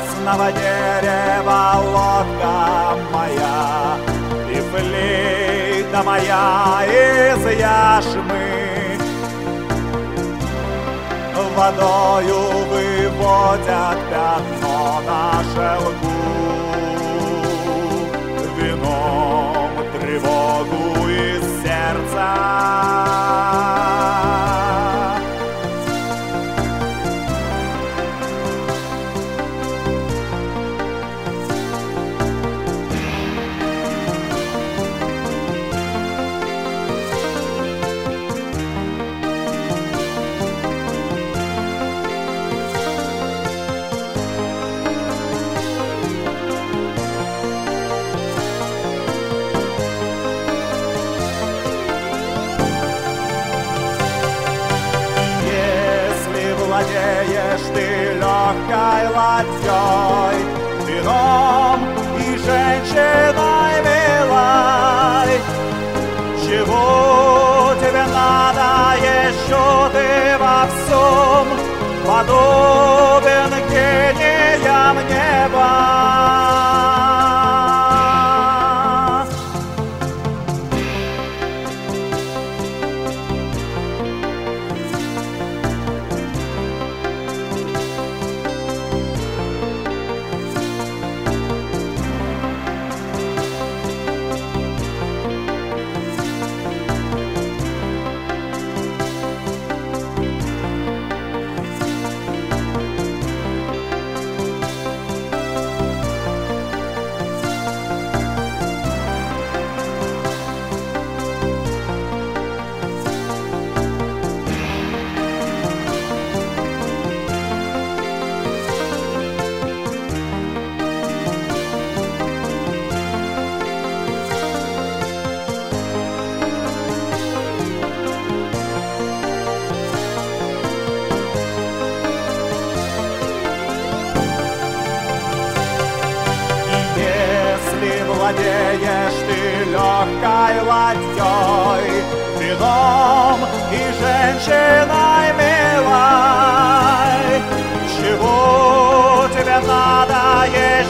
красного дерева лодка моя, и флейта моя из яшмы. Водою выводят пятно на шелку, вином тревогу из сердца. Владеешь ты легкой ладьей, вином и женщиной милой. Чего тебе надо еще? Ты во всем подобен гениям неба. Владеешь ты легкой ладьей, вином и женщиной милой. Чего тебе надо?